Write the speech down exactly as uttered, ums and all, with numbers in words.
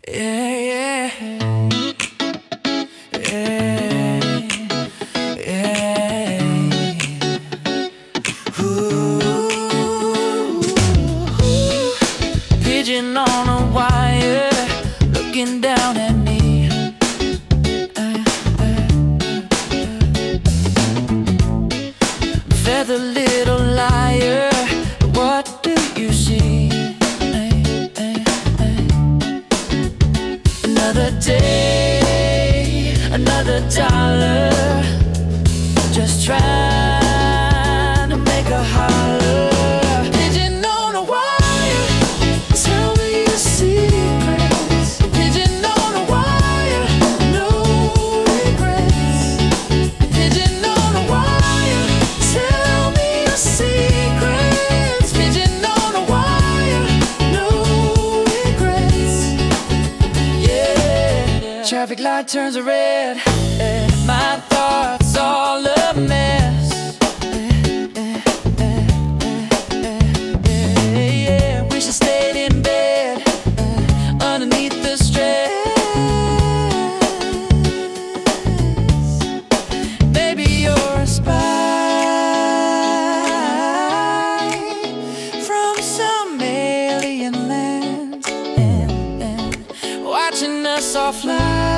Yeah, yeah, yeah, yeah. Ooh, pigeon on a wire, looking down at me. Uh, uh, Feather little liar, what do you see? Another day, another dollar, just trying to make a holler. Pigeon on a wire, tell me your secrets. Pigeon on a wire, no regrets. Pigeon on a wire, tell me your secrets. Pigeon on a wire, no regrets. Traffic light turns red, eh, my thoughts all a mess. Eh, eh, eh, eh, eh, yeah. Wish I stayed in bed, eh, underneath the stress. Baby, you're a spy from some alien land, and, and watching us all fly.